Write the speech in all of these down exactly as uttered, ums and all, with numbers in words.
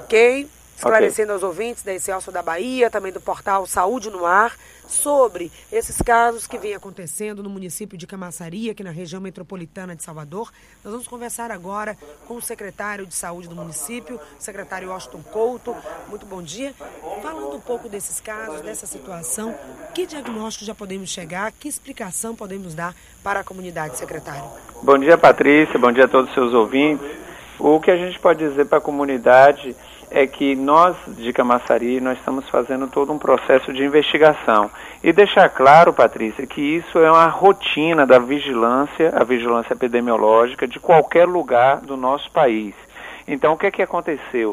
Ok? Esclarecendo okay. aos ouvintes da Excelsior da Bahia, também do portal Saúde no Ar, sobre esses casos que vêm acontecendo no município de Camaçari, aqui na região metropolitana de Salvador. Nós vamos conversar agora com o secretário de Saúde do município, o secretário Washington Couto. Muito bom dia. Falando um pouco desses casos, dessa situação, que diagnóstico já podemos chegar, que explicação podemos dar para a comunidade, secretário? Bom dia, Patrícia. Bom dia a todos os seus ouvintes. O que a gente pode dizer para a comunidade é que nós, de Camaçari, nós estamos fazendo todo um processo de investigação. E deixar claro, Patrícia, que isso é uma rotina da vigilância, a vigilância epidemiológica, de qualquer lugar do nosso país. Então, o que é que aconteceu?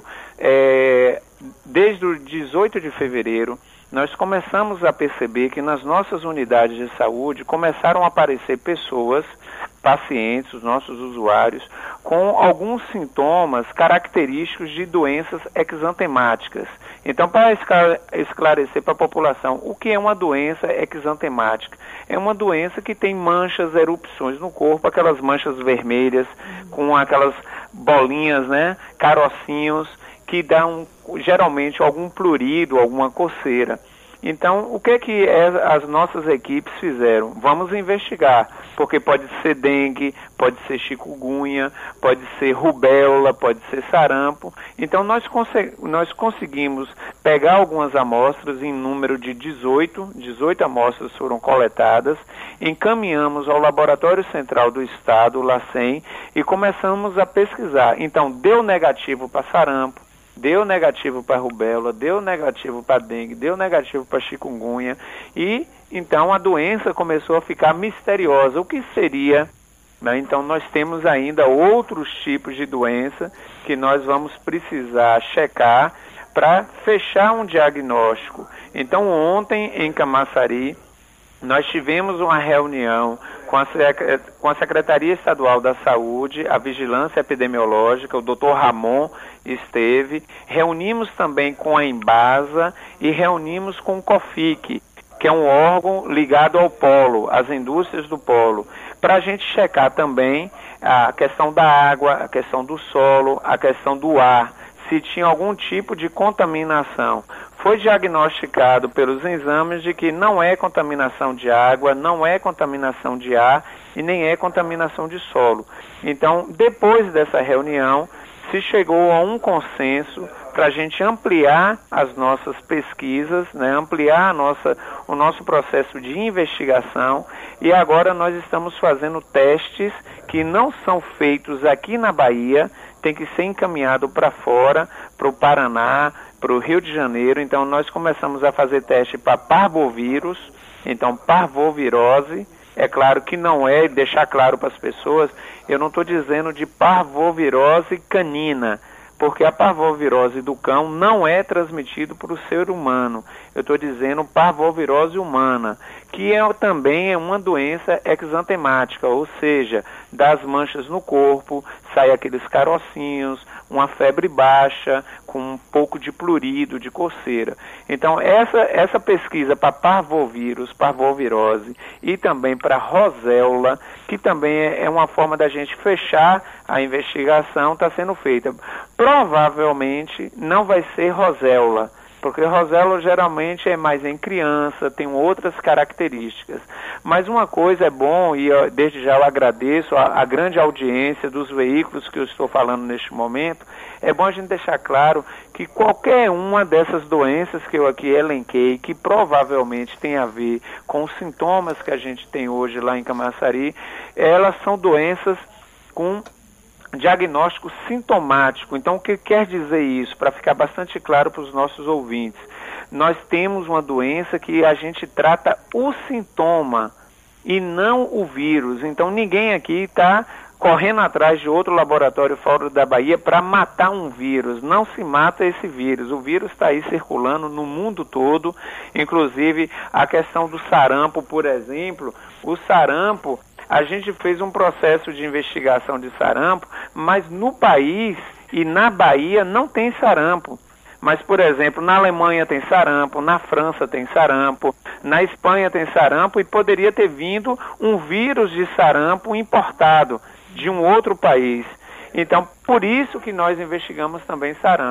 É, desde o dezoito de fevereiro, nós começamos a perceber que nas nossas unidades de saúde começaram a aparecer pessoas, pacientes, os nossos usuários, com alguns sintomas característicos de doenças exantemáticas. Então, para esclarecer para a população, o que é uma doença exantemática? É uma doença que tem manchas, erupções no corpo, aquelas manchas vermelhas, com aquelas bolinhas, né, carocinhos, que dão geralmente algum prurido, alguma coceira. Então, o que é que as nossas equipes fizeram? Vamos investigar, porque pode ser dengue, pode ser chikungunya, pode ser rubéola, pode ser sarampo. Então, nós, nós conseguimos pegar algumas amostras em número de dezoito, dezoito amostras foram coletadas, encaminhamos ao Laboratório Central do Estado, o LACEN, e começamos a pesquisar. Então, deu negativo para sarampo, deu negativo para rubéola, deu negativo para dengue, deu negativo para chikungunya, e então a doença começou a ficar misteriosa. O que seria? Né? Então nós temos ainda outros tipos de doença que nós vamos precisar checar para fechar um diagnóstico. Então ontem em Camaçari nós tivemos uma reunião com a, com a Secretaria Estadual da Saúde, a Vigilância Epidemiológica, o doutor Ramon esteve, reunimos também com a Embasa e reunimos com o COFIC, que é um órgão ligado ao polo, às indústrias do polo, para a gente checar também a questão da água, a questão do solo, a questão do ar, se tinha algum tipo de contaminação. Foi diagnosticado pelos exames de que não é contaminação de água, não é contaminação de ar e nem é contaminação de solo. Então, depois dessa reunião, se chegou a um consenso para a gente ampliar as nossas pesquisas, né, ampliar a nossa, o nosso processo de investigação, e agora nós estamos fazendo testes que não são feitos aqui na Bahia, tem que ser encaminhado para fora, para o Paraná, para o Rio de Janeiro. Então nós começamos a fazer teste para parvovírus, então parvovirose. É claro que não é, deixar claro para as pessoas, eu não estou dizendo de parvovirose canina, porque a parvovirose do cão não é transmitido para o ser humano. Eu estou dizendo parvovirose humana, que é, também é uma doença exantemática, ou seja, das manchas no corpo, sai aqueles carocinhos, uma febre baixa, com um pouco de prurido, de coceira. Então, essa, essa pesquisa para parvovírus, parvovirose e também para roséola, que também é, é uma forma da gente fechar a investigação, está sendo feita. Provavelmente não vai ser roséola, porque roséola geralmente é mais em criança, tem outras características. Mas uma coisa é bom, e eu, desde já eu agradeço a, a grande audiência dos veículos que eu estou falando neste momento, é bom a gente deixar claro que qualquer uma dessas doenças que eu aqui elenquei, que provavelmente tem a ver com os sintomas que a gente tem hoje lá em Camaçari, elas são doenças com diagnóstico sintomático. Então, o que quer dizer isso? Para ficar bastante claro para os nossos ouvintes, nós temos uma doença que a gente trata o sintoma e não o vírus. Então, ninguém aqui está correndo atrás de outro laboratório fora da Bahia para matar um vírus. Não se mata esse vírus. O vírus está aí circulando no mundo todo, inclusive a questão do sarampo, por exemplo. O sarampo, a gente fez um processo de investigação de sarampo, mas no país e na Bahia não tem sarampo. Mas, por exemplo, na Alemanha tem sarampo, na França tem sarampo, na Espanha tem sarampo, e poderia ter vindo um vírus de sarampo importado de um outro país. Então, por isso que nós investigamos também sarampo.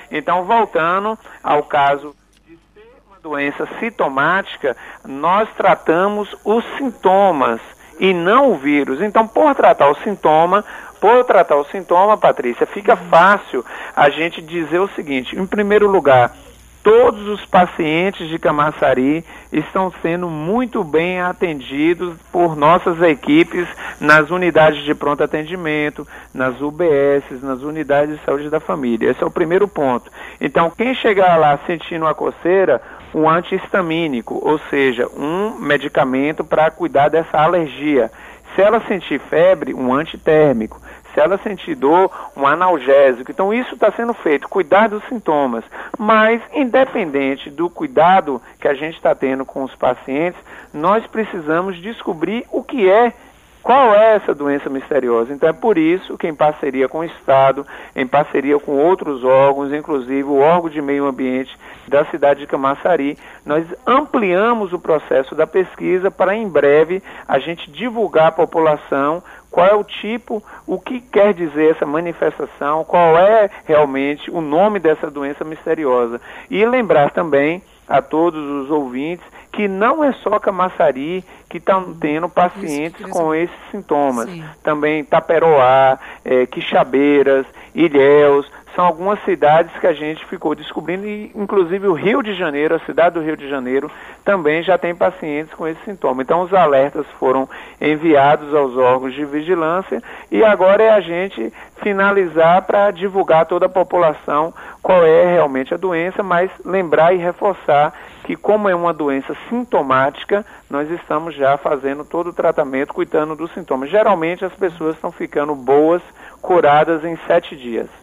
Então, voltando ao caso de ser uma doença sintomática, nós tratamos os sintomas e não o vírus. Então, por tratar o sintoma, por tratar o sintoma, Patrícia, fica fácil a gente dizer o seguinte: em primeiro lugar, todos os pacientes de Camaçari estão sendo muito bem atendidos por nossas equipes nas unidades de pronto atendimento, nas U B S, nas unidades de saúde da família. Esse é o primeiro ponto. Então, quem chegar lá sentindo a coceira, um antihistamínico, ou seja, um medicamento para cuidar dessa alergia. Se ela sentir febre, um antitérmico. Se ela sentir dor, um analgésico. Então, isso está sendo feito, cuidar dos sintomas. Mas, independente do cuidado que a gente está tendo com os pacientes, nós precisamos descobrir o que é, qual é essa doença misteriosa. Então, é por isso que, em parceria com o Estado, em parceria com outros órgãos, inclusive o órgão de meio ambiente da cidade de Camaçari, nós ampliamos o processo da pesquisa para, em breve, a gente divulgar à população qual é o tipo, o que quer dizer essa manifestação, qual é realmente o nome dessa doença misteriosa. E lembrar também a todos os ouvintes que não é só Camaçari que estão tendo pacientes Isso, com esses sintomas. Sim. Também Taperoá, é, Quixabeiras, Ilhéus, são algumas cidades que a gente ficou descobrindo, e inclusive o Rio de Janeiro, a cidade do Rio de Janeiro, também já tem pacientes com esse sintoma. Então os alertas foram enviados aos órgãos de vigilância e agora é a gente finalizar para divulgar a toda a população qual é realmente a doença, mas lembrar e reforçar que, como é uma doença sintomática, nós estamos já fazendo todo o tratamento, cuidando dos sintomas. Geralmente as pessoas estão ficando boas, curadas em sete dias.